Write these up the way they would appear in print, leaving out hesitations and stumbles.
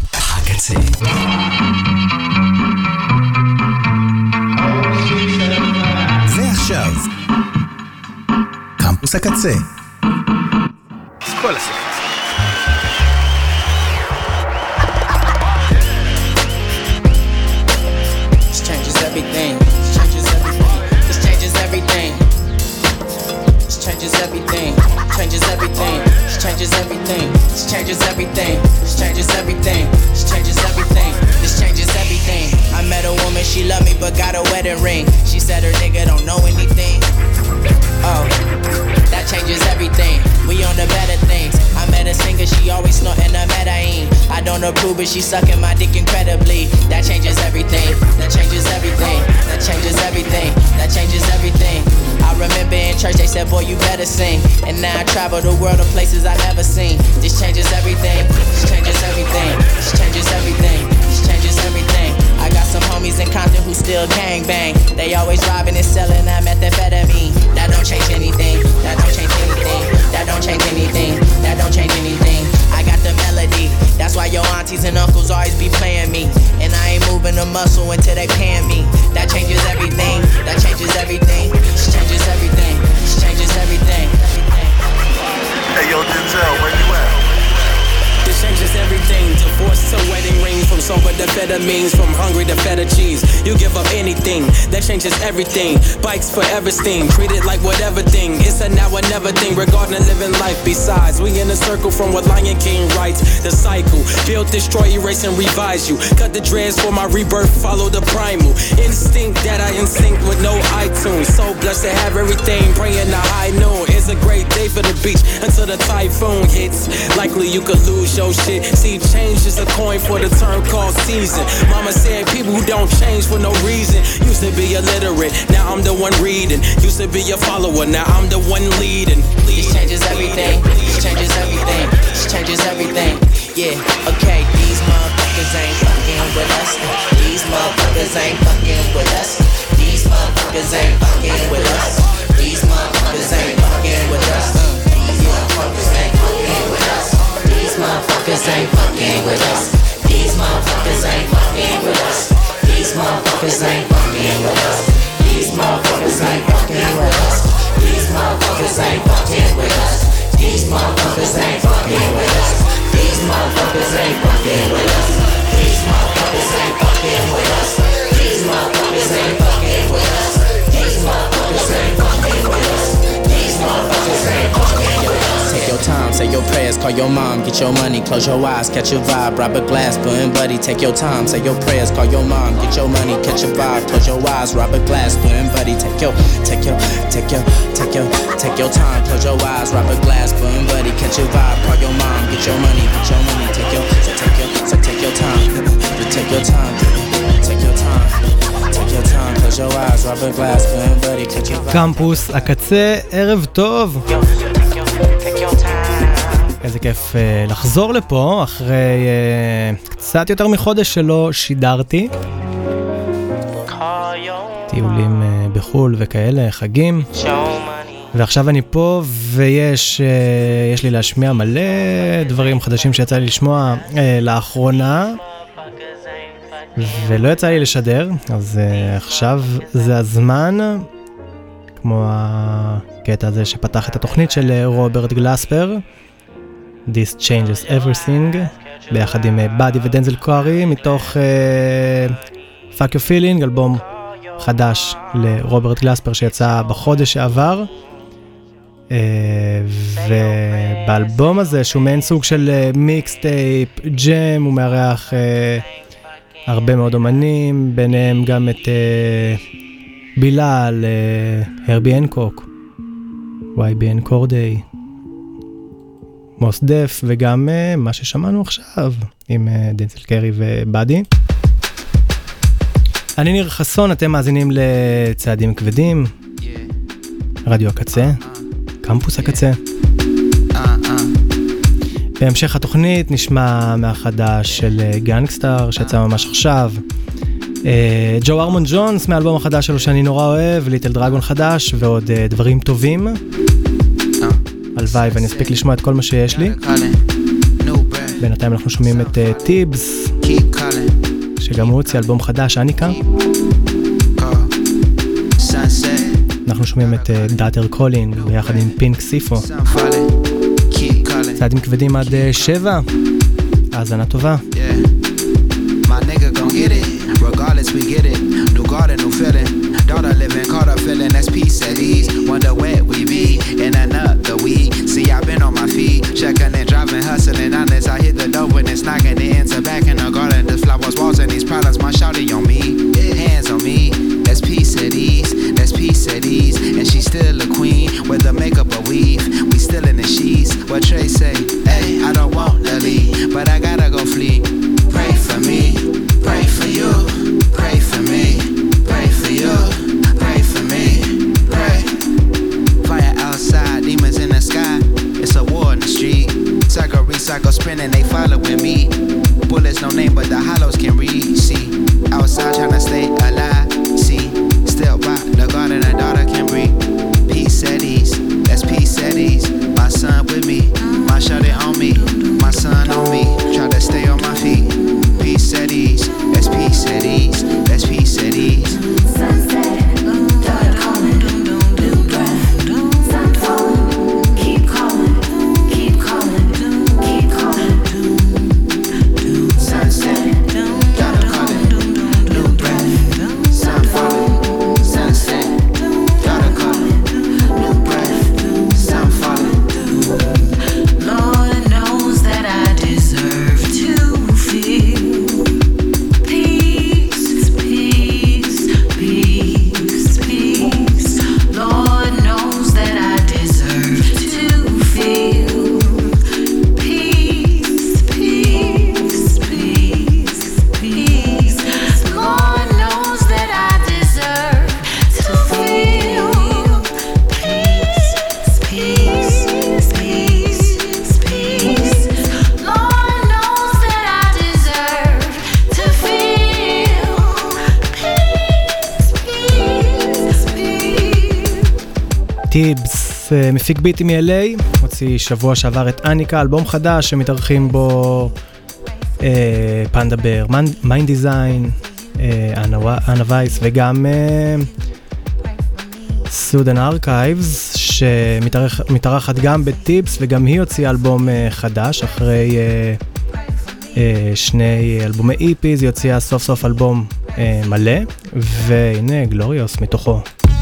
הקצה. ועכשיו, קמפוס הקצה. כל הספר. This changes everything. This changes everything. This changes everything. This changes everything. Changes everything. This changes everything. This changes everything. This changes everything. This changes everything. This changes everything. I met a woman, she loved me but got a wedding ring. She said her nigga don't know anything. Oh, that changes everything. We on the better things. I met a singer, she always snorting a Medellin. I don't approve, but she sucking my dick incredibly. That changes everything. That changes everything. That changes everything. That changes everything. I remember in church they said, boy, you better sing. And now I travel the world of places I never seen. This changes everything. This changes everything. This changes everything. This changes everything. I got some homies in Compton who still gangbang. They always robbing and selling that methamphetamine. That don't change anything. That don't change anything. That don't change anything. That don't change anything. I got the melody. That's why your aunties and uncles always be playing me. And I ain't moving a muscle until they paying me. That changes everything. That changes everything. This changes everything. This changes everything. Hey yo, Denzel, where you at? This changes everything. Divorce to wedding rings, from sober to amphetamines, from hungry to feta cheese. You give up anything, that changes everything. Bikes forever steam, treat it like whatever thing. It's a now or never thing regarding living life. Besides, we in a circle from what Lion King writes. The cycle, build, destroy, erase and revise you. Cut the dreads for my rebirth, follow the primal instinct that I instinct with no iTunes. So blessed to have everything, praying the high noon. It's a great day for the beach until the typhoon hits. Likely you could lose your shit. See, change is a coin for the term called season. Mama said people who don't change for no reason. Used to be illiterate, now I'm the one reading. Used to be a follower, now I'm the one leading. This changes everything. This changes everything. This changes everything. Yeah, okay, these motherfuckers ain't fucking with us. These motherfuckers ain't fucking with us. These motherfuckers ain't fucking with us. These motherfuckers ain't fucking with us. These motherfuckers ain't fucking with us. These motherfuckers ain't fucking with us. These motherfuckers ain't fucking with us. These motherfuckers ain't fucking with us. These motherfuckers ain't fucking with us. These motherfuckers ain't fucking with us. These motherfuckers ain't fucking with us. These motherfuckers ain't fucking with us. These motherfuckers ain't fucking with us. These motherfuckers ain't fucking with us. These motherfuckers ain't fucking with us. These motherfuckers ain't fucking with us. Take your time, say your prayers, call your mom, get your money, close your eyes, catch your vibe, rob a glass, button buddy. Take your time, say your prayers, call your mom, get your money, catch your vibe, close your eyes, rob a glass, button buddy. Take your time, close your eyes, rob a glass, button buddy, catch your vibe, call your mom, get your money, take your time, take your time, take your time, take your time, close your eyes, rob a glass, button buddy, catch your vibe. קמפוס הקצה, ערב טוב. איזה כיף לחזור לפה אחרי קצת יותר מחודש שלא שידרתי. טיולים בחול וכאלה, חגים. ועכשיו אני פה ויש לי להשמיע מלא דברים חדשים שיצא לי לשמוע לאחרונה. ולא יצא לי לשדר, אז עכשיו זה הזמן. כמו הקטע הזה שפתח את התוכנית של רוברט גלספר. This Changes Everything, ביחד עם באדי ודנזל קוארי, מתוך Fuck Your Feeling, אלבום חדש לרוברט גלספר שיצא בחודש שעבר. ובאלבום הזה, שהוא מעין סוג של מיקסטייפ, ג'ם, הוא מארח הרבה מאוד אומנים, ביניהם גם את בילאל, הרבי הנקוק, YBN קורדיי, מוס דף, וגם מה ששמענו עכשיו עם דנזל קרי ובאדי. אני ניר חסון, אתם מאזינים לצעדים כבדים, רדיו הקצה, קמפוס הקצה. בהמשך התוכנית נשמע מהחדש של גנגסטר שיצא ממש עכשיו, ג'ו ארמון ג'ונס מהאלבום החדש שלו שאני נורא אוהב, ליטל דרגון חדש ועוד דברים טובים. הלוואי ואני אספיק לשמוע את כל מה שיש לי. בינתיים אנחנו שומעים את טיבס, שגם הוא הוציא אלבום חדש, אניקה. אנחנו שומעים את דאטר קולין ביחד עם פינק סיפו. צעדים כבדים עד 7, האזנה טובה. My nigga gon' get it, regardless we get it. New garden, new feeling. Daughter living, caught up feeling. That's peace at ease. Wonder where we be in another week. See, I've been on my feet, checking and driving, hustling. Honest, I hit the door when it's knocking. The ends are back in the garden. The flowers, walls, and these problems. My shawty on me, hands on me. That's peace at ease. That's peace at ease. And she's still a queen with the makeup or weave. We still in the sheets. What Trey say? Hey, I don't want Lily, but I gotta go flee. Pray for me, pray for you, pray for me, pray for you, pray for me, pray. Fire outside, demons in the sky, it's a war in the street. Cycle, recycle, spinning, they following me. Bullets no name, but the hollows can read. See, outside trying to stay alive. See, still by the garden, a daughter can breathe. Peace at ease, that's peace at ease. My son with me, my shawty on me, my son on me. Try to stay on my feet. Peace at ease, that's peace at ease, that's peace at ease. Sunset, daughter calling, new breath. Sun falling, keep calling, keep calling, keep calling. Sunset, daughter calling, new breath. Sun falling, sunset, daughter calling, new breath. Sun falling. Lord knows that I deserve to feel peace, peace, peace, peace. Lord knows that I deserve to feel peace, peace, peace, peace. Lord knows that I deserve to feel peace, peace, peace, peace. Lord knows that I deserve to feel peace, peace, peace. טיבס, מפיק ביטי מ-LA, הוציא שבוע שעבר את אניקה, אלבום חדש שמתארחים בו פנדה בר, מיינד דיזיין, אנה וייס וגם סודן ארכייבס, שמתארחת גם בטיבס, וגם היא הוציאה אלבום חדש אחרי שני אלבומי איפיז. היא הוציאה סוף סוף אלבום מלא, והנה גלוריוס מתוכו.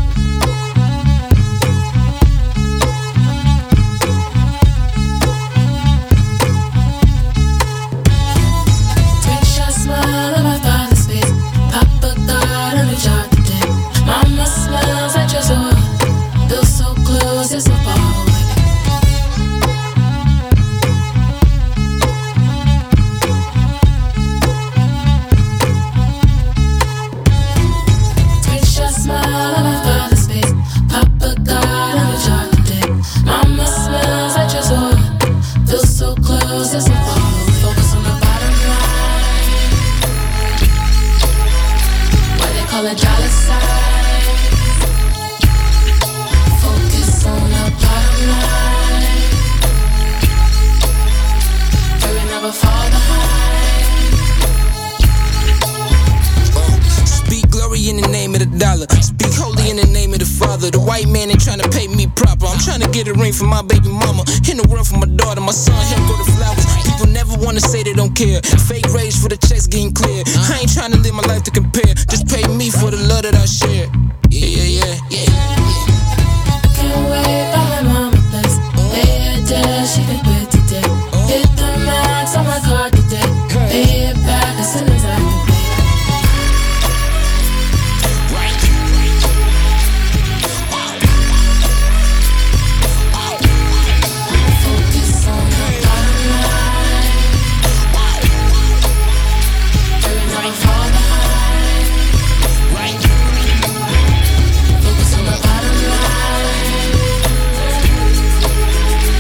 For my baby mama, in the world for my daughter, my son, him go to flowers. People never wanna say they don't care. Fake rage for the checks getting clear. I ain't trying to live my life to compare. Just pay me for the love that I share. Yeah. Can't wait by my mama place. Pay her debt, she can quit today. Hit the max on my card today. Pay it back as soon as I can pay.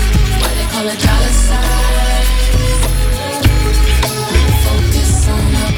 Dollar sign. Focus on the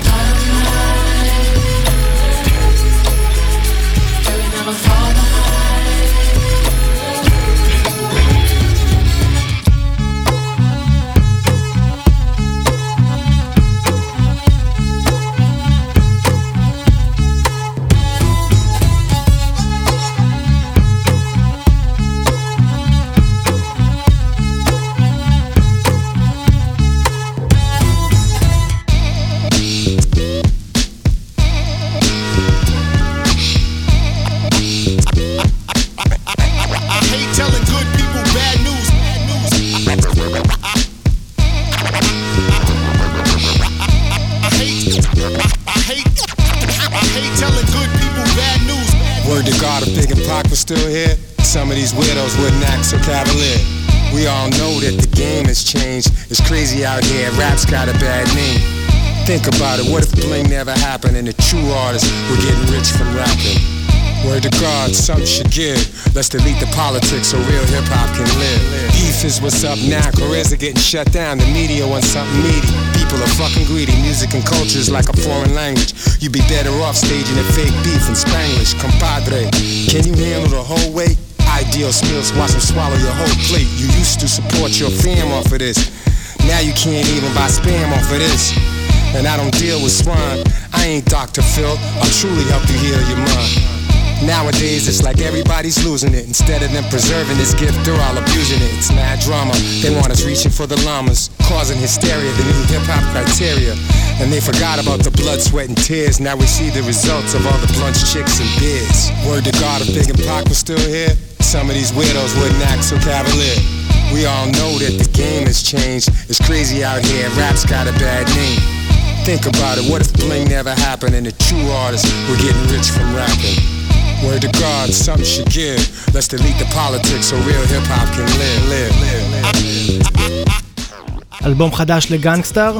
God if Big and Pac was still here, some of these widows wouldn't act so cavalier. We all know that the game has changed. It's crazy out here, rap's got a bad name. Think about it, what if bling never happened and the true artists were getting rich from rapping? Word to God, something should give. Let's delete the politics so real hip-hop can live. Beef is what's up now, careers are getting shut down. The media wants something meaty. People are fucking greedy. Music and culture is like a foreign language. You'd be better off staging a fake beef in Spanglish. Compadre, can you handle the whole weight? Ideal skills, watch them swallow your whole plate. You used to support your fam off of this. Now you can't even buy spam off of this. And I don't deal with swine. I ain't Dr. Phil. I'll truly help you heal your mind. Nowadays it's like everybody's losing it. Instead of them preserving this gift, they're all abusing it. It's mad drama. They want us reaching for the llamas, causing hysteria, the new hip-hop criteria. And they forgot about the blood, sweat, and tears. Now we see the results of all the blunts, chicks, and beers. Word to God if Big and Pac was still here, some of these widows wouldn't act so cavalier. We all know that the game has changed. It's crazy out here, rap's got a bad name. Think about it, what if bling never happened and the true artists were getting rich from rapping? Word to God, something should give. Let's delete the politics so real hip-hop can live. אלבום חדש לגנגסטר.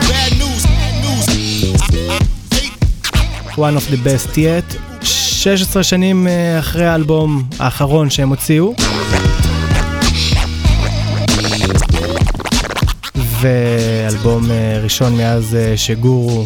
One of the best yet. 16 שנים אחרי האלבום האחרון שהם הוציאו. ואלבום ראשון מאז שגורו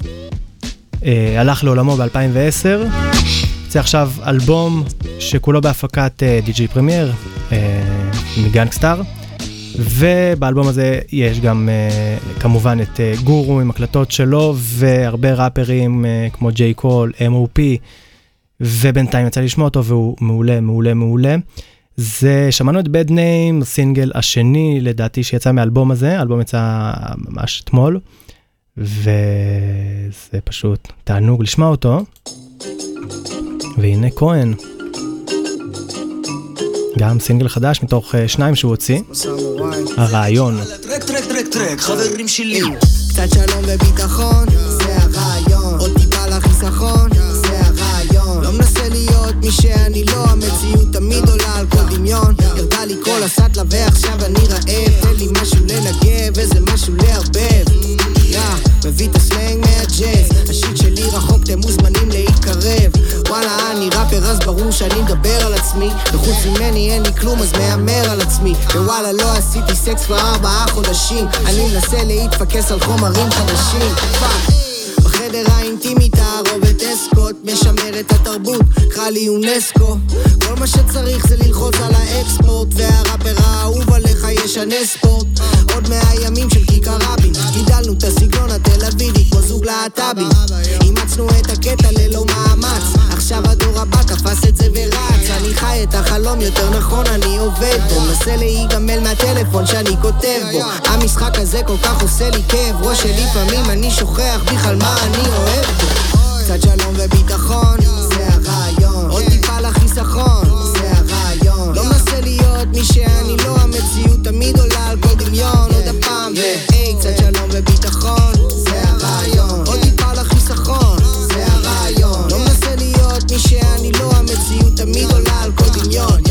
הלך לעולמו ב-2010. זה עכשיו אלבום שכולו בהפקת די.ג'יי פרמייר מגנגסטר, ובאלבום הזה יש גם כמובן את גורו עם הקלטות שלו והרבה ראפרים כמו ג'יי קול, M.O.P, ובינתיים יצא לשמוע אותו והוא מעולה מעולה מעולה. זה שמענו את Bad Name, הסינגל השני לדעתי שיצא מהאלבום הזה, האלבום יצא ממש אתמול וזה פשוט תענוג לשמוע אותו. והנה כהן, גם סינגל חדש מתוך 2 שהוא הוציא, הרעיון. טרק, חברים שלי, קצת שלום וביטחון, זה הרעיון. עוד טיפה לחיסכון, זה הרעיון. לא מנסה להיות מי שאני לא, המציאות תמיד עולה על כל דמיון. ירדה לי כל הסטלה ועכשיו אני רעב, תן לי משהו לנגב, איזה משהו להרבב. מביא את הסלנג מהג'אז, השיט שלי רחוק, אתם מוזמנים להתקרב. וואלה אני ראפר אז ברור שאני מדבר על עצמי, וחוץ ממני אין לי כלום אז מאמר על עצמי. ווואלה לא עשיתי סקס כבר 4 חודשים, אני מנסה להתפקס על חומרים חדשים. בחדר האינטימית הרובט אסקוט, משמר את התרבות, קרא לי אונסקו. כל מה שצריך זה ללחוץ על האקספורט, והראפר האהוב עליך ישנה ספורט. עוד 100 ימים של כיכר רבין, גידלנו את הסגנון התל אביבי כמו זוג להט"בים. אימצנו את הקטע ללא מאמץ, עכשיו הדור הבא תפס את זה ורץ. אני חי את החלום, יותר נכון אני עובד בו, מנסה להיגמל מהטלפון שאני כותב בו. המשחק הזה כל כך עושה לי כאב ראש, שלפעמים אני שוכח בכלל מה אני אוהב בו. קצת שלום וביטחון, זה הרעיון. עוד טיפה לחיסכון, זה הרעיון. לא מנסה להיות מי שאני לא, המציאות תמיד עולה על כל דמיון. עוד הפעם והי, קצת שלום וביטחון, זה הרעיון. עוד טיפה לחיסכון, זה הרעיון. לא מנסה להיות מי שאני לא, המציאות תמיד עולה על כל דמיון.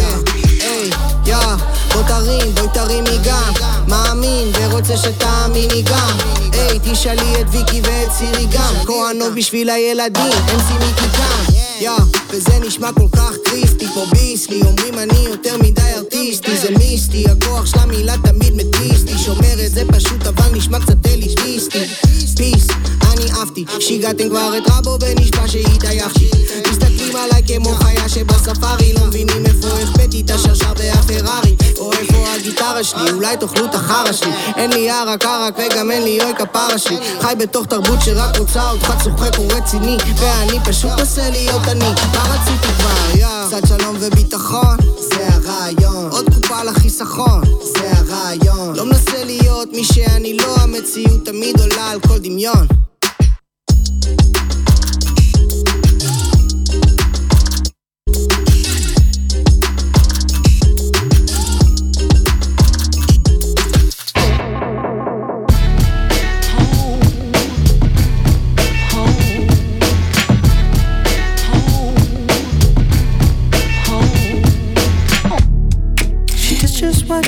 בואי תרימי גם, מאמין ורוצה שתאמיני גם. תשאלי את ויקי ואת סירי גם, כהנוב בשביל הילדים, הם סימיקי כאן. וזה נשמע כל כך קריסטי פה ביסלי, אומרים אני יותר מדי ארטיסטי, זה מיסטי, הכוח של המילה תמיד מטיסטי, שומר את זה פשוט אבל נשמע קצת אליטיסטי. פיס, אני עפתי, שיגעתם כבר את רבו ונשבע שהתעייפתי. מסתכלים עליי כמו חיה שבספארי, לא מבינים איפה החבאתי את השרשר והפרארי, או איפה הגיטרה שלי, אולי תאכלו את החרה שלי. אין לי ערק וגם אין לי אוי כפרה שלי, חי בתוך תרבות שרק רוצה אותך צוחק ורציני, ואני פשוט עושה להיות אני, מה רציתי כבר? קצת שלום וביטחון, זה הרעיון. עוד קופה לחיסכון, זה הרעיון. לא מנסה להיות מי שאני לא, המציאות תמיד עולה על כל דמיון.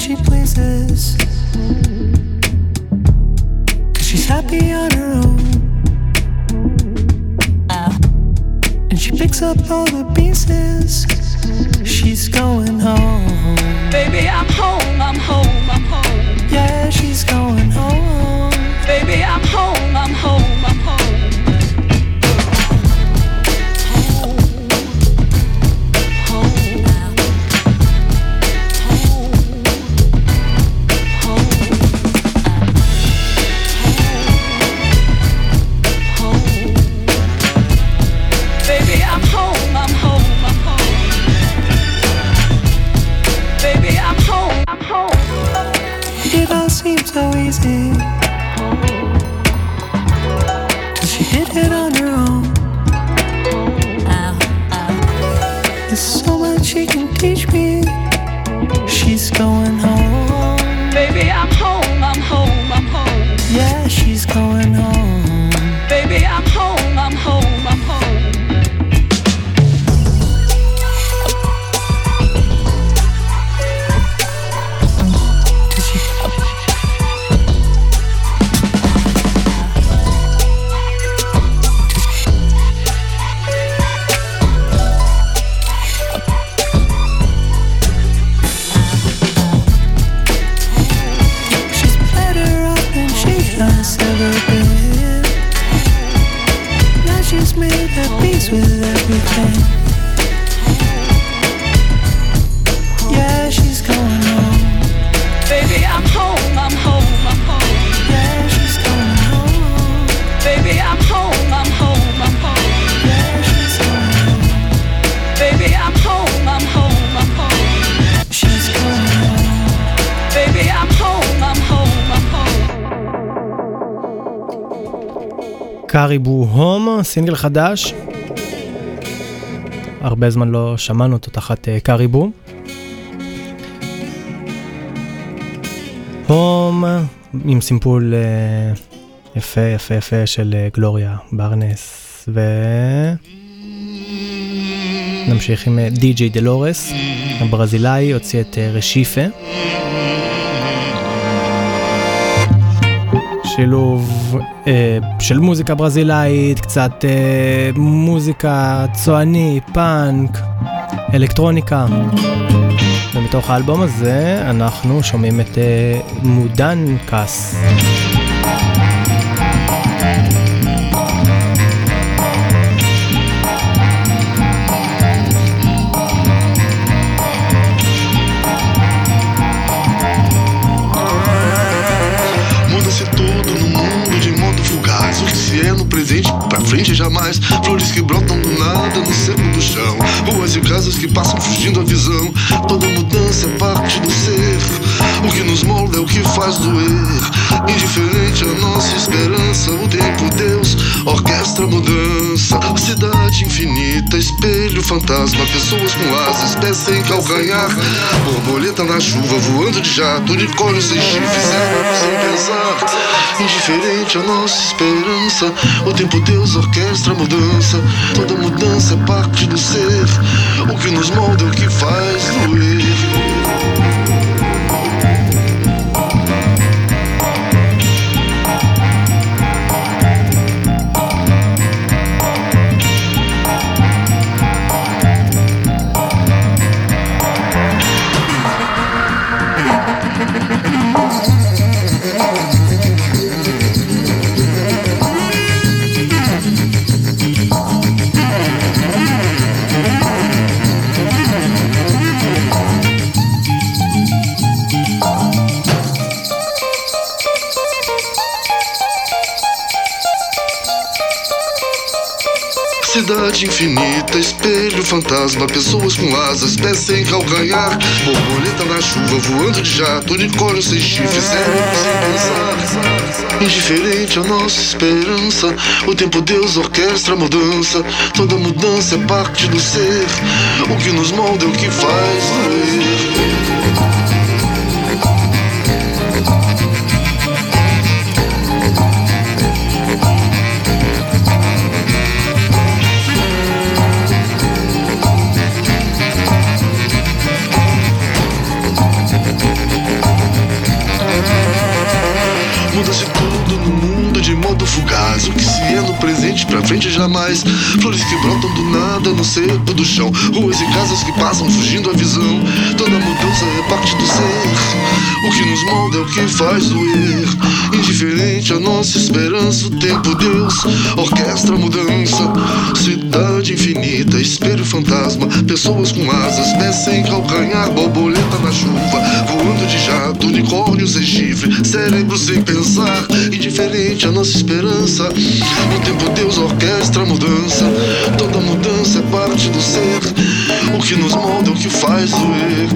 she pleases, 'cause she's happy on her own. And she picks up all the pieces. She's going home. Baby, I'm home, I'm home, I'm home. Yeah, she's going home. Baby, I'm home, I'm home, I'm home. So easy, 'cause she did it on her own. There's so much she can teach me. She's going home. Baby, I'm home, I'm home, I'm home. Yeah, she's going home. Baby, I'm home, I'm home, I'm home. With everything, yeah, she's going home. Baby, I'm home, I'm home, I'm home. Yeah, she's going home. Baby, I'm home, I'm home, I'm home. Yeah, she's going home. Baby, I'm home, I'm home, I'm home. She's going home. Baby, I'm home, I'm home, I'm home. קריבו הום, סינגל חדש. הרבה זמן לא שמענו אותו תחת קריבו. הום עם סימפול יפה יפה יפה של גלוריה ברנס, ונמשיך עם די.ג'יי דלורס הברזילאי, הוציא את רשיפה, שילוב של מוזיקה ברזילאית, קצת מוזיקה צועני, פאנק, אלקטרוניקה. ומתוך האלבום הזה אנחנו שומעים את מודן קאס. Presente pra frente jamais, flores que brotam do nada no seco do chão, ruas e casas que passam fugindo a visão. Toda mudança é parte do ser, o que nos molda é o que faz doer. Indiferente a nossa esperança, o tempo Deus orquestra a mudança. Cidade infinita, espelho fantasma, pessoas com asas, pés sem calcanhar, borboleta na chuva voando de jato, unicórnio sem chifre, sem pensar. Indiferente a nossa esperança, o tempo Deus orquestra a mudança. Toda mudança é parte do ser, o que nos molda é o que faz doer. Cidade infinita, espelho fantasma, pessoas com asas, pés sem calcanhar, borboleta na chuva voando de jato, unicórnio sem chifre, cérebro sem pensar. Indiferente a nossa esperança, o tempo Deus orquestra a mudança. Toda mudança é parte do ser, o que nos molda é o que faz doer. Tudo de modo fugaz, o que se é no presente pra frente jamais. Flores que brotam do nada no seco do chão, ruas e casas que passam fugindo a visão. Toda mudança é parte do ser, o que nos molda é o que faz doer. Indiferente a nossa esperança, o tempo Deus orquestra a mudança. Cidade infinita, espelho fantasma, pessoas com asas, pés sem calcanhar, borboleta na chuva, voando de jato, unicórnio sem chifre, cérebro sem pensar. Indiferente a nossa esperança, o tempo Deus orquestra a mudança. Toda mudança é parte do ser, o que nos molda é o que faz doer.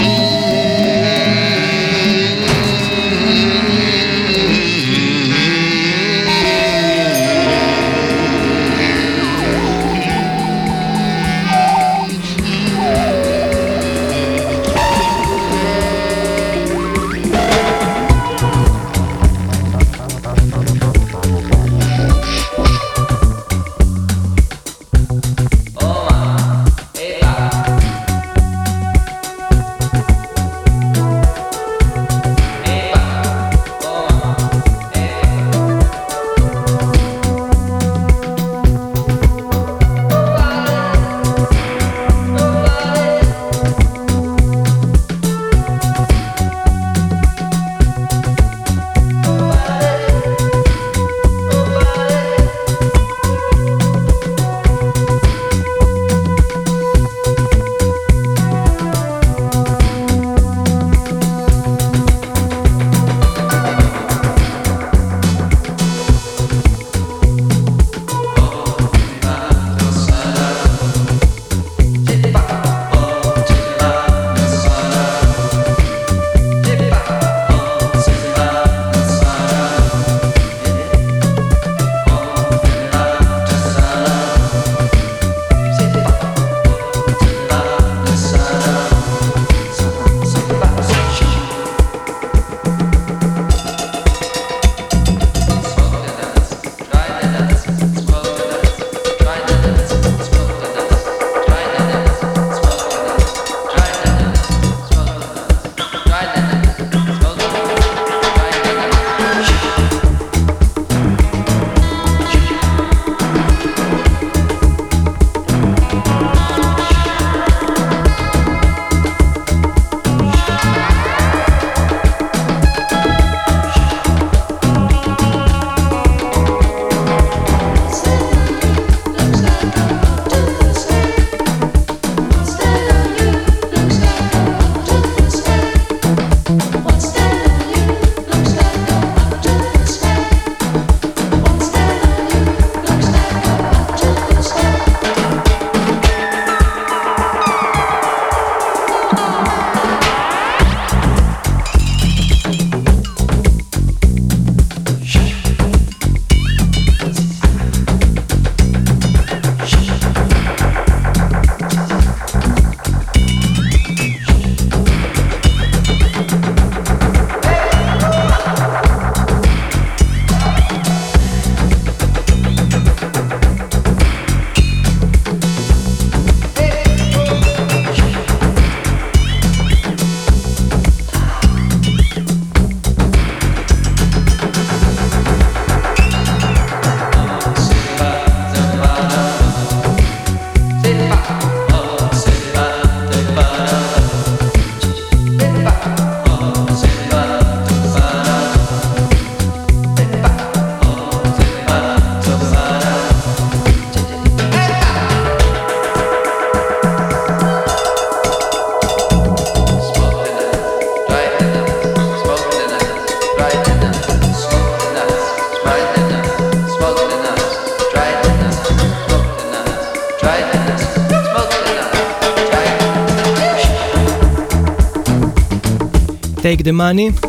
Take the Money.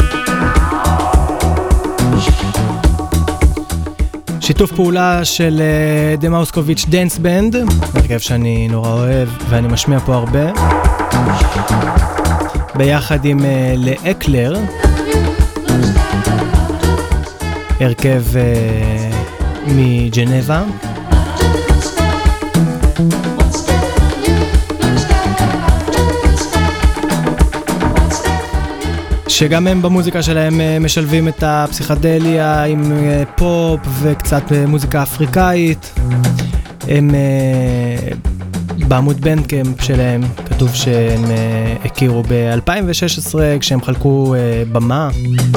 שיתוף פעולה של דה מאוסקוביץ' דנס בנד, הרכב שאני נורא אוהב ואני משמיע פה הרבה, ביחד עם לאקלר, הרכב מג'נבה. שגם הם במוזיקה שלהם משלבים את הפסיכדליה עם פופ וקצת מוזיקה אפריקאית. הם בעמוד בנדקאמפ שלהם כתוב שהם הכירו ב-2016 כשהם חלקו במה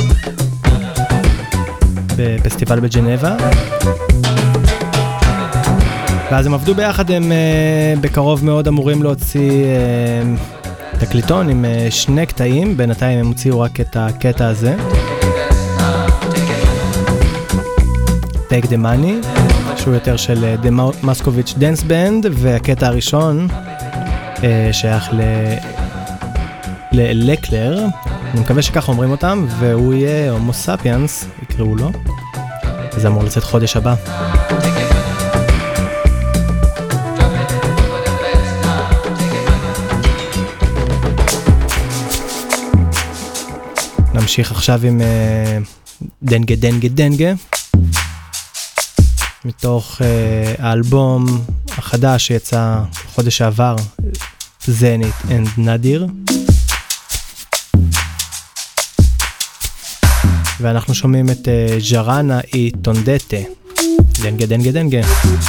בפסטיבל בג'נבה, ואז הם עבדו ביחד. הם בקרוב מאוד אמורים להוציא תקליטון עם 2 קטעים, בינתיים הם הוציאו רק את הקטע הזה, Take the Money, שהוא יותר של The Moscovich Dance Band, והקטע הראשון שייך ללקלר, אני מקווה שכך אומרים אותם, והוא יהיה הומו ספיאנס, יקראו לו, וזה אמור לצאת חודש הבא. נמשיך עכשיו עם דנגה דנגה דנגה, מתוך האלבום החדש שיצא חודש שעבר, זנית אנד נדיר, ואנחנו שומעים את ג'רנה אי טונדטה, דנגה דנגה דנגה.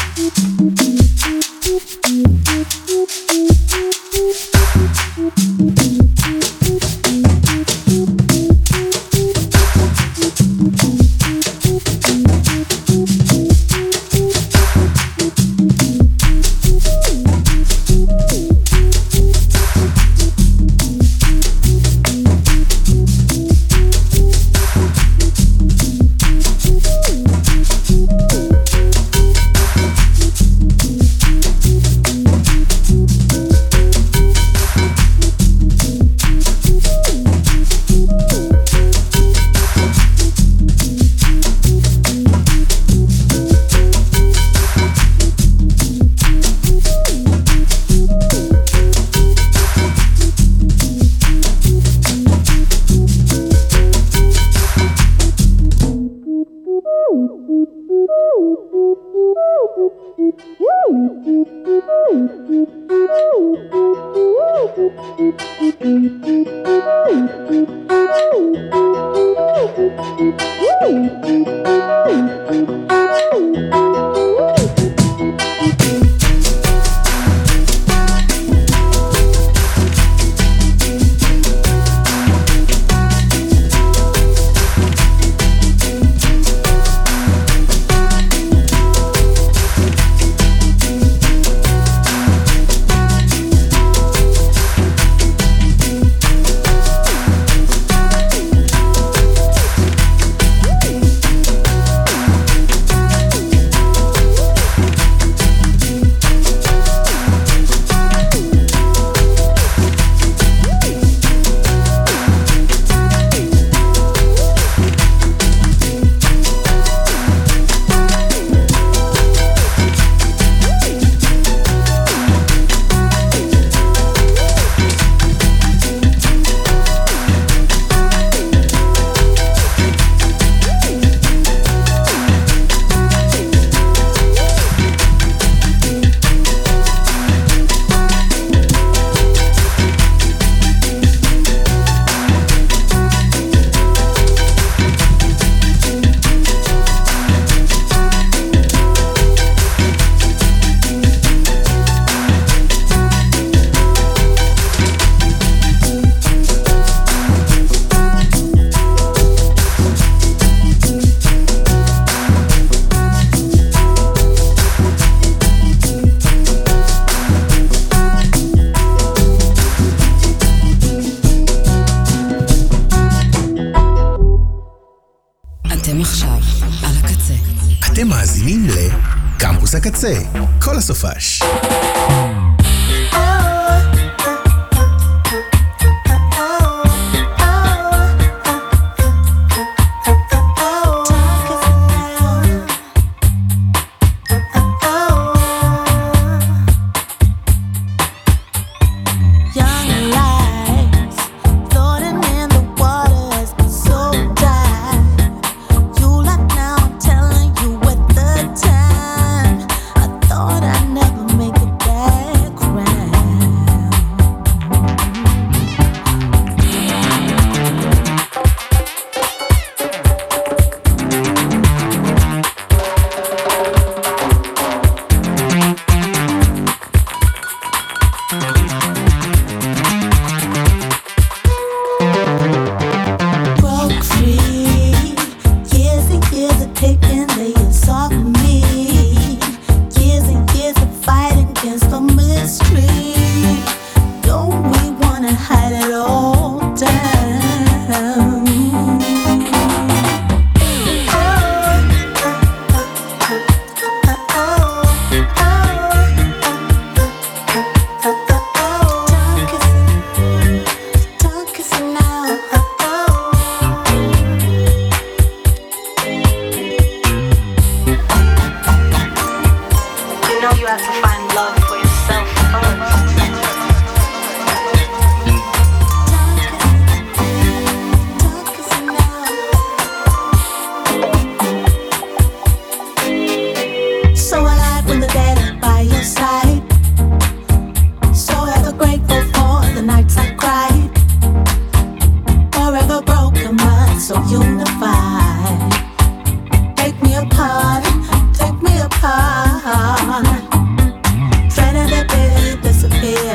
הקצה, כל הסופש. Make it know you have to find love for yourself first. So alive when the dead are by your side. So ever grateful for the nights I cried. Forever broken but so unified. Take me apart, take me apart. Try to let it disappear.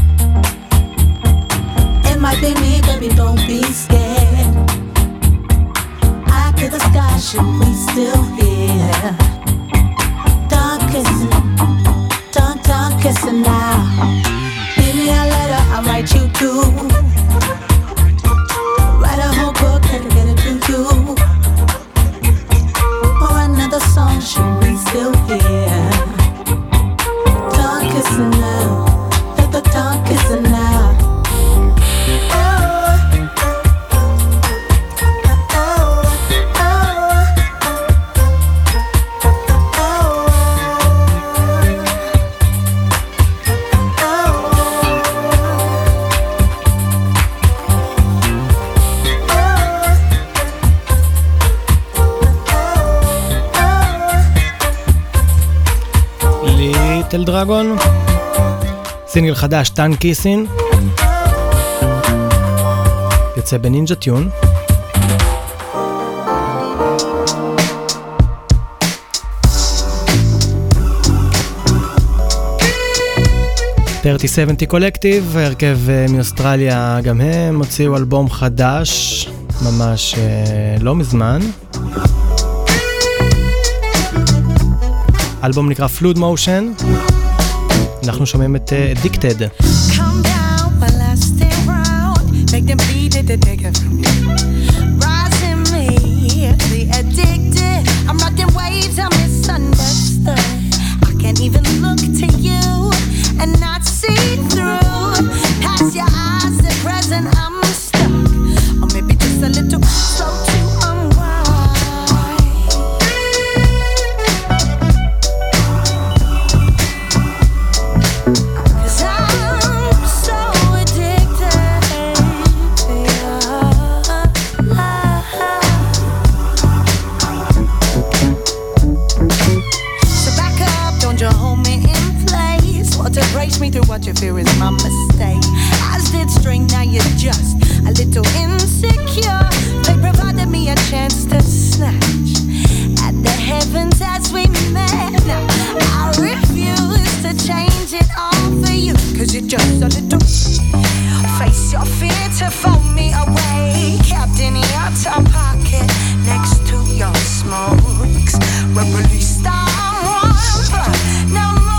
It might be me, baby, don't be scared. I to the sky, should we still hear? Don't kissing now. Give me a letter, I'll write you too. Write a whole book and get it to you. Or another song, should we still hear? Don't kissing now. Don't kissing now. ליטל דרגון, סינגל חדש, טאן קיסין, יוצא בנינג'ה טיון. .3070 קולקטיב, הרכב מאוסטרליה, גם הם הוציאו אלבום חדש ממש לא מזמן. אלבום נקרא Fluid Motion. אנחנו שומעים את Addicted. Come down, but let's stay around. Make them beat it to take it from you. Rising me, the addicted. I'm riding waves, I'm misunderstood. I can't even look to you and not see through. Past your eyes, the present, I'm stuck. Or maybe just a little slow to me through what you fear is my mistake. As did string, now you're just a little insecure. They provided me a chance to snatch at the heavens as we met. Now I refuse to change it all for you, cause you're just a little. Face your fear to fold me away, kept in your top pocket next to your smokes. Release someone, but no more.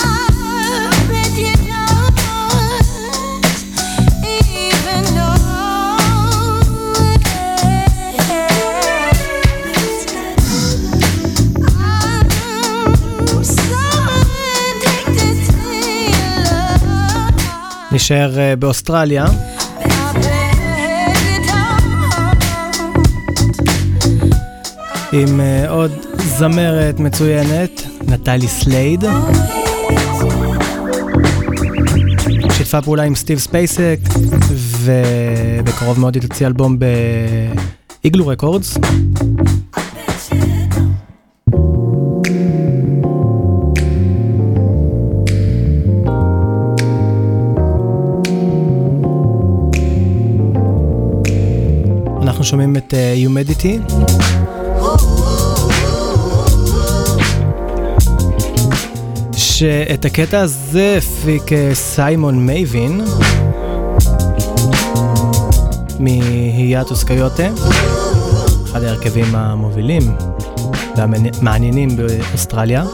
Even though נשאר באוסטרליה. עם עוד זמרת מצוינת, נטלי סלייד. שיתפה פעולה עם סטיב ספייסק, ובקרוב מאוד היא תוציא אלבום באיגלו רקורדס. אנחנו שומעים את Humidity. שאת הקטע הזה הפיק סיימון מייבין מהיאטוס קיוטה, אחד ההרכבים המובילים והמעניינים באוסטרליה.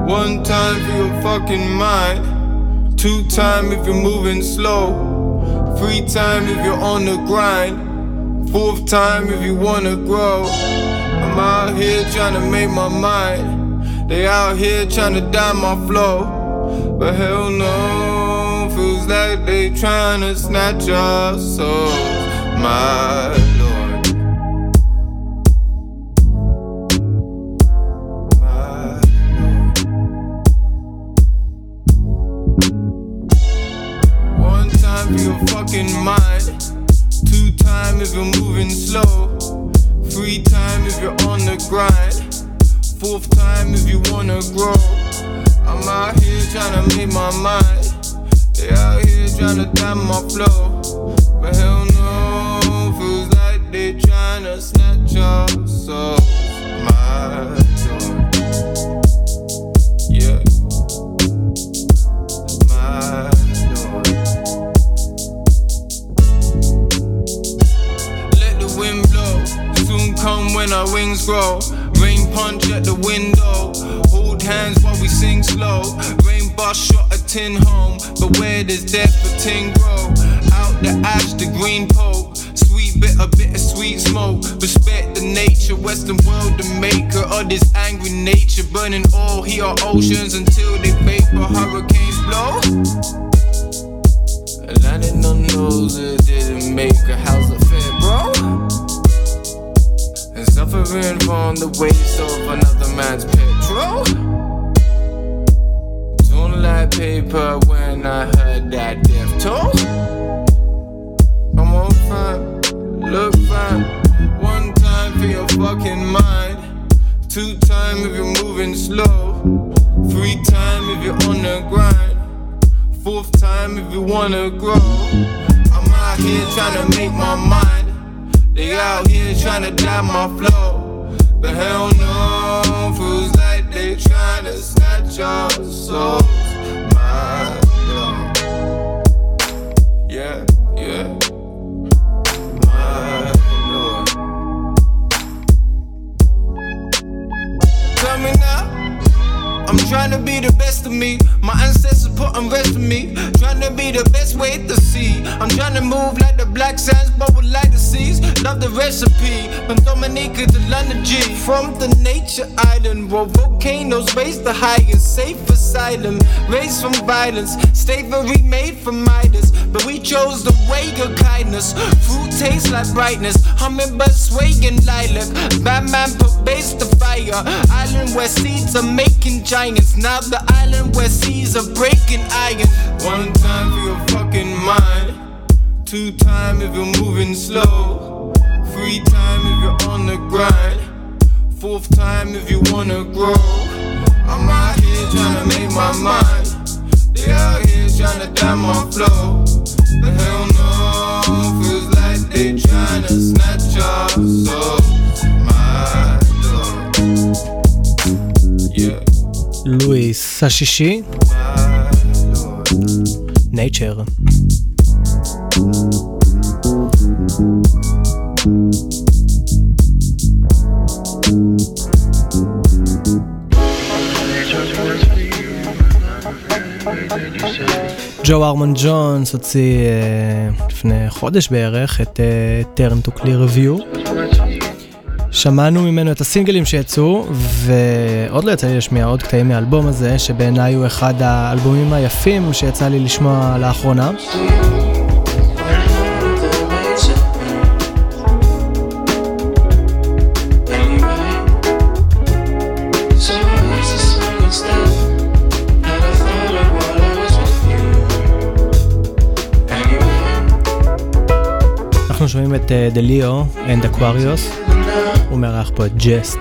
One time for your fucking mind. 2 time if you're moving slow. 3 time if you're on the grind. 4th time if you wanna grow. I'm out here trying to make my mind. They out here trying to dye my flow. But hell no, feels like they trying to snatch our souls. My Lord, my Lord. 1 time for your fucking mind. 2 time if you're moving slow. 3 time if you're on the grind. 4th time if you wanna grow. I'm out here trying to make my mind. They out here trying to dye my flow. But hell no, feels like they trying to snatch our souls. My Lord, yeah, my Lord. Let the wind blow, soon come when our wings grow. Rain punch at the window, hold hands while we sing slow. Rain bus shot a tin home, but where there's death a tin grow. Out the ash, the green poke, sweet bitter sweet smoke. Respect the nature, Western world the maker of this angry nature. Burning all heat our oceans until they vapor, hurricanes blow. Landing on noses didn't make a house affair, bro. And suffering from the waste of another man's petrol. Don't like paper when I heard that death toll. Come on, fam, look fam. 1 time for your fucking mind. 2 time if you're moving slow. 3 time if you're on the grind. 4th time if you wanna grow. I'm out here trying to make my mind. They out here trying to dye my flow. But hell no, feels like they trying to snatch our souls. My Lord, yeah, yeah, my Lord. Tell me now, I'm trying to be the best of me. My ancestors put on rest for me. Trying to be the best way to see. I'm trying to move like the black sands, but with like the seas. Love the recipe, from Dominica to London G. From the nature island, where volcanoes raise the highest. Safe asylum, raised from violence. Slavery made from Midas, but we chose the way of kindness. Fruit tastes like brightness, hummingbird swaying lilac. Batman put base to fire. Island where seeds are making giants. Now the island where seas are breaking iron. 1 time for your fucking mind. 2 time if you're moving slow. 3 time if you're on the grind. 4th time if you wanna grow. I'm out here trying to make my mind. They out here trying to dye my flow. But hell no, feels like they trying to snatch our souls. My Lord, yeah. לואיס השישי, נייצ'ר. ג'ו ארמון ג'ונס הוציא לפני חודש בערך את Turn to Clear View. שמענו ממנו את הסינגלים שיצאו, ועוד לא יצא לי לשמיע עוד קטעים מהאלבום הזה, שבעיניי הוא אחד האלבומים היפים שיצא לי לשמוע לאחרונה. אנחנו שומעים את דליו and Aquarius, הוא מארח פה את ג'סט.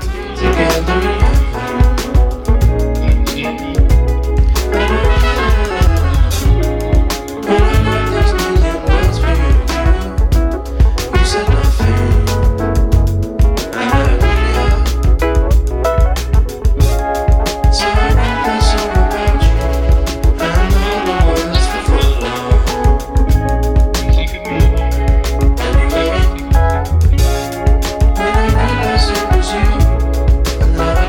Another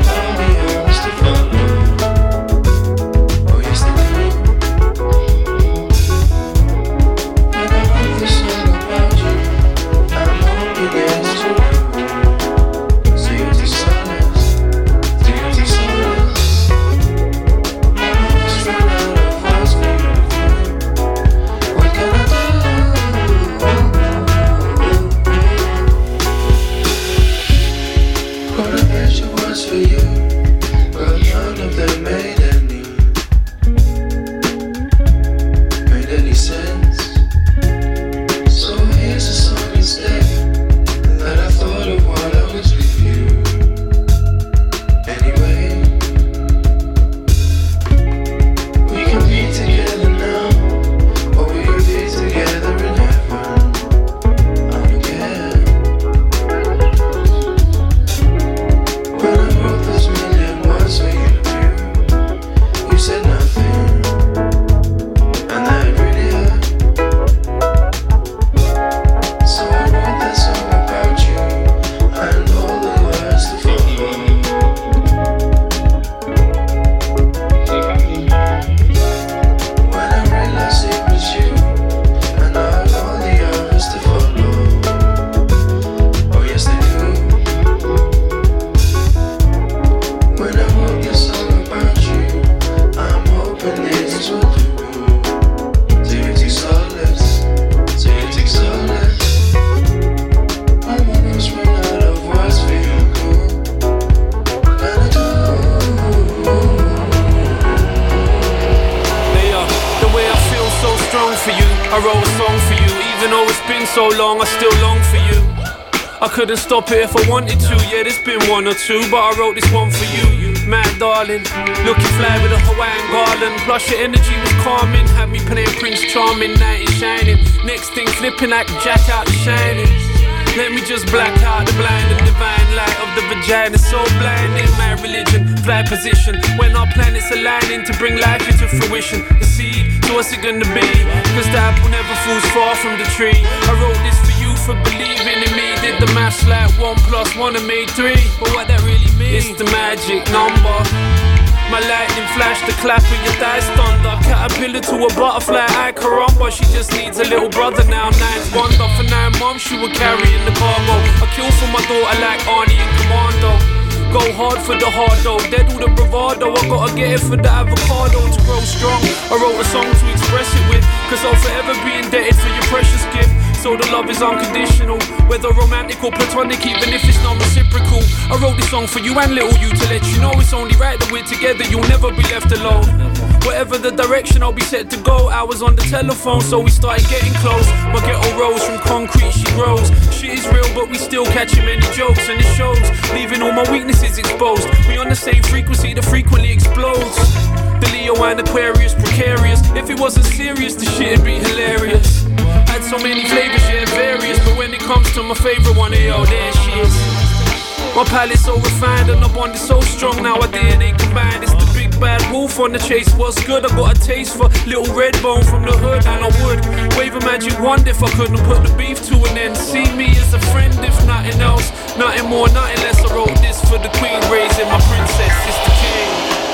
I wrote a song for you. Even though it's been so long, I still long for you. I couldn't stop it if I wanted to. Yeah, there's been one or two, but I wrote this one for you. Mad darling, looking fly with a Hawaiian garland. Plus your energy was calming, had me playing Prince Charming, night is shining. Next thing flipping like Jack out the Shining. Let me just black out the blind and divine light of the vagina. So blinding, my religion, fly position. When our planets aligning to bring life into fruition. The seed, so what's it gonna be? Cause the apple never falls far from the tree. I wrote this for you for believing in me. Did the maths like 1 + 1 and made 3. But what that really means, it's the magic number. My lightning flash, the clap of your thighs thunder. Caterpillar to a butterfly, I caramba. She just needs a little brother now, 9's wonder. For 9 months she was carrying the cargo. I kill for my daughter like Arnie and Commando. Go hard for the hard though, dead all the bravado. I gotta get it for the avocado to grow strong. I wrote a song to express it with, cause I'll forever be indebted for your precious gift. So the love is unconditional, whether romantic or platonic, even if it's not reciprocal. I wrote this song for you and little you to let you know it's only right that we're together, you'll never be left alone. Whatever the direction I'll be set to go, I was on the telephone so we started getting close. My ghetto rose from concrete, she grows. Shit is real but we still catching many jokes and it shows, leaving all my weaknesses exposed. We on the same frequency that frequently explodes. The Leo and Aquarius, precarious. If it wasn't serious, the shit'd be hilarious. Had so many flavors, yeah, various. But when it comes to my favorite one, yo, there she is. My palate's so refined and the bond is so strong. Now our DNA combined. It's the big bad wolf on the chase. What's good? I got a taste for little red bone from the hood, and I would wave a magic wand if I couldn't put the beef to an end. See me as a friend, if nothing else, nothing more, nothing less. I wrote this for the queen, raising my princess. It's the king.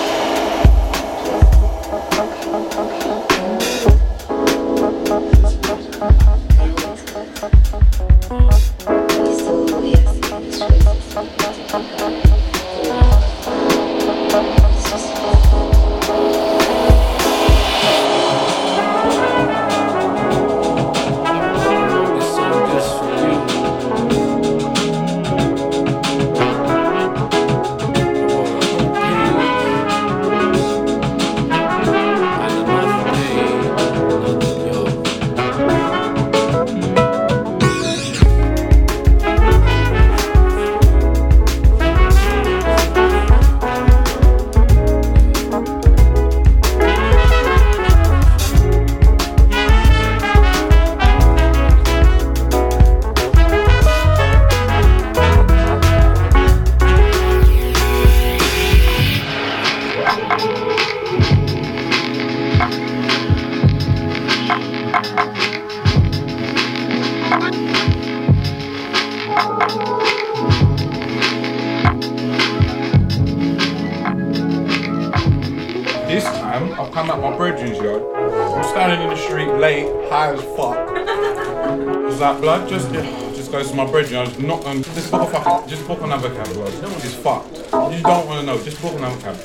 Just goes to my brethren. I was not just book another cab, bro. It's fucked. You don't want to know. Just book another cab.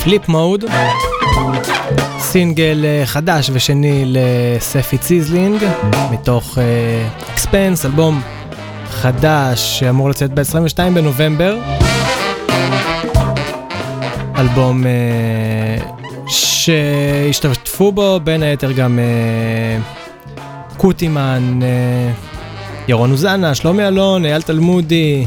סליפ מוד, סינגל חדש ושני לספי ציזלינג מתוך אקספנס, אלבום חדש שאמור לצאת ב-22 בנובמבר, אלבום שהשתתפו בו בין היתר גם קוטימן, ירון אוזנה, שלומי אלון, אייל תלמודי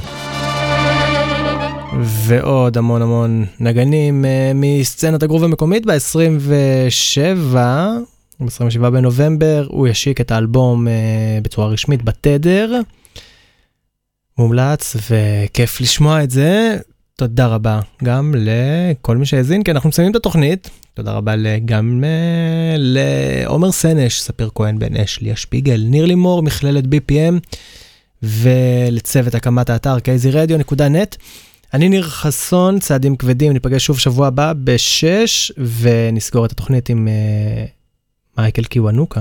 ועוד המון המון נגנים מסצנת הגרוב המקומית. ב-27 בנובמבר הוא ישיק את האלבום בצורה רשמית בתדר. מומלץ וכיף לשמוע את זה. תודה רבה גם לכל מי שהאזין, כי אנחנו מסיימים את התוכנית. תודה רבה גם לעומר סנש, ספיר כהן, בן אשלי, השפיגל, ניר לימור, מכללת BPM, ולצוות הקמת האתר kzradio.net. אני ניר חסון, צעדים כבדים, ניפגש שוב שבוע הבא ב-6, ונסגור את התוכנית עם מייקל קיוונוקה.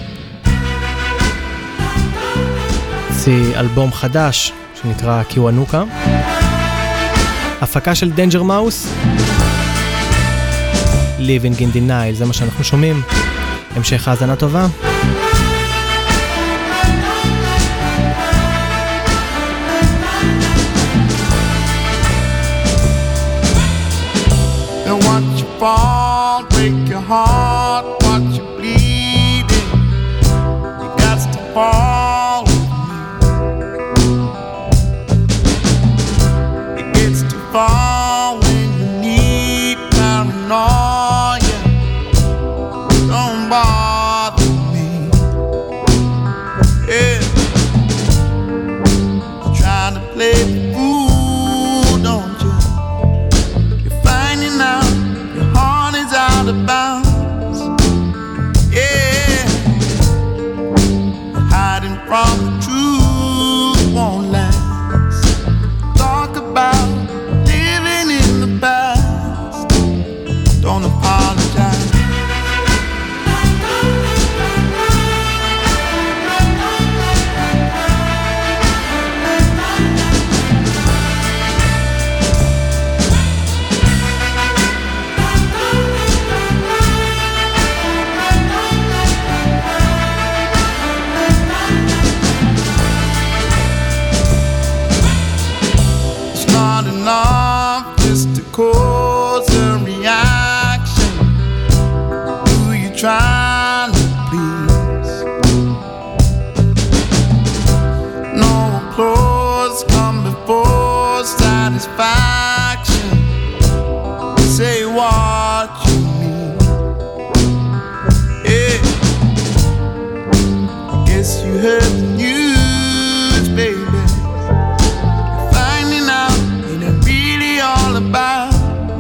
אלבום חדש שנקרא קיוונוקה. הפקה של דנג'ר מאוס, Living in Denial, זה מה שאנחנו שומעים. המשך האזנה טובה. And watch you fall, break your heart, watch you bleeding. You got to fall with me. It gets too far when you need paranoia. Don't bother me. Yeah. Trying to play the fool, don't you? You're finding out your heart is out of bounds. Yeah. Hiding from the truth won't last. Talk about living in the past. Don't apologize. It's not enough just to cause a reaction. Who you trying to please? No applause come before satisfaction. Say what you mean. Yeah. Guess you heard the news, baby. Finding out ain't it really all about?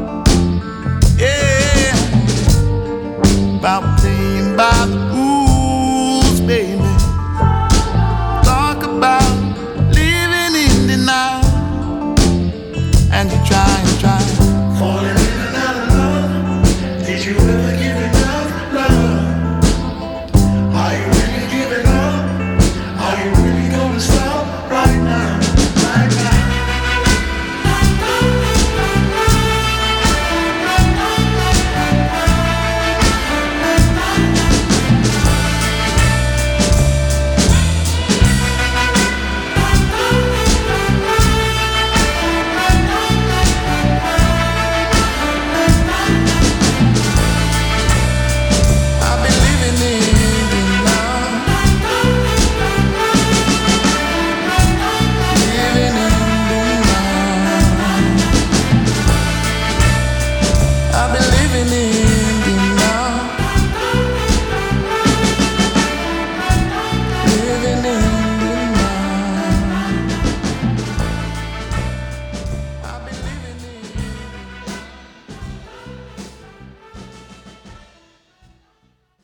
Yeah. About playing by the rules, baby. Talk about living in denial. And you try and try. Falling in and out of love. Did you ever give enough love? Are you really giving up? Are you really gonna stop right now? Right now. I've been living in denial. Living in denial. I've been